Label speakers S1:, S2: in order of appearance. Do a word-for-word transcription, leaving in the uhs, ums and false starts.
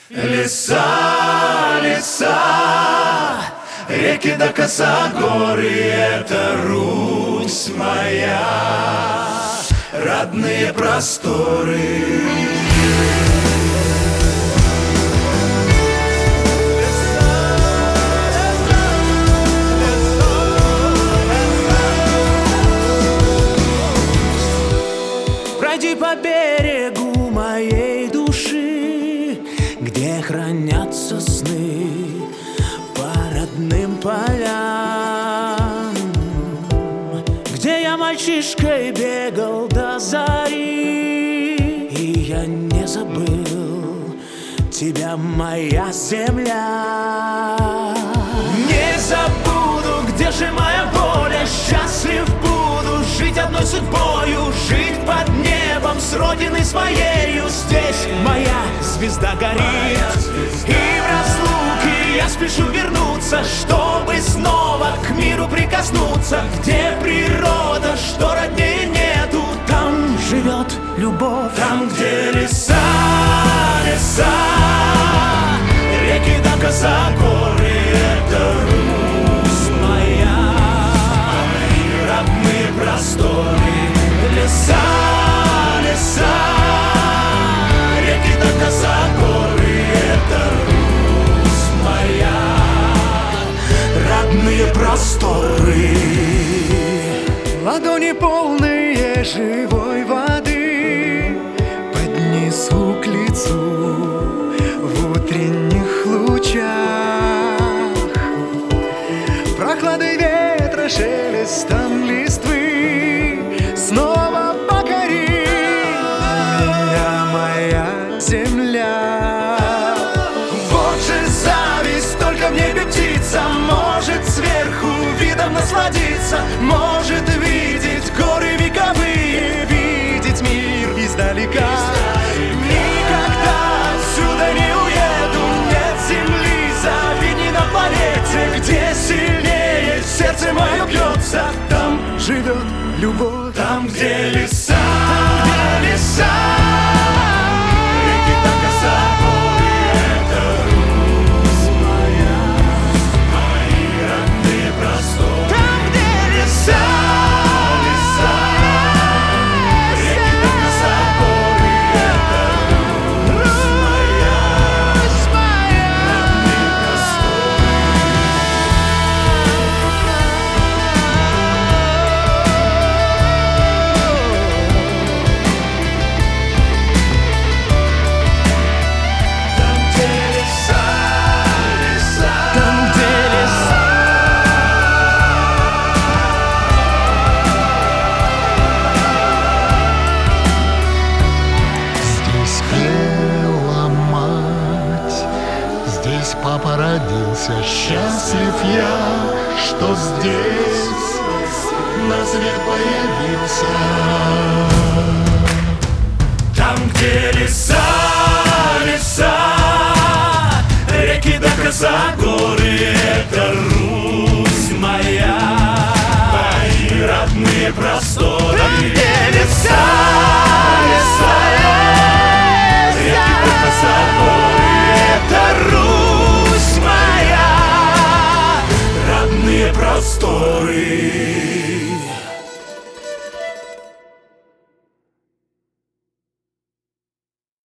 S1: Леса, леса, реки до косогоры, это Русь моя, родные просторы.
S2: Пройди по берегу моей души, где хранятся сны по родным полям, где я мальчишкой бегал до зари, и я не забыл тебя, моя земля. Не забуду, где же моя воля, счастлив буду жить одной судьбою, жить под небом с родиной своею. Здесь моя звезда горит, и в разлуке я спешу вернуться, чтобы снова к миру прикоснуться. Где природа, что роднее нету, там живет любовь. Там, где леса, леса, реки до косогоры, это Русь моя, родные просторы. Леса, леса, реки до косогоры, это Русь моя, родные просторы.
S3: Ладони полные живой воды поднесу к лицу в утренних лучах. Прохладой ветра, шелестом листвы снова покори меня, моя земля. Вот же зависть, только в небе птица может сверху видом насладиться, может видеть горы вековые, видеть мир издалека. Никогда отсюда не уеду, нет земли завидней на планете, где сильнее сердце мое бьется, там живет любовь.
S1: Там, где леса, где леса, реки до косогоры, это Русь моя, мои родные просторы.
S2: Там, где леса,
S1: леса, реки до косогоры, это Русь моя, родные просторы.
S4: Папа родился, счастлив я, что здесь на свет появился.
S1: Там, где леса,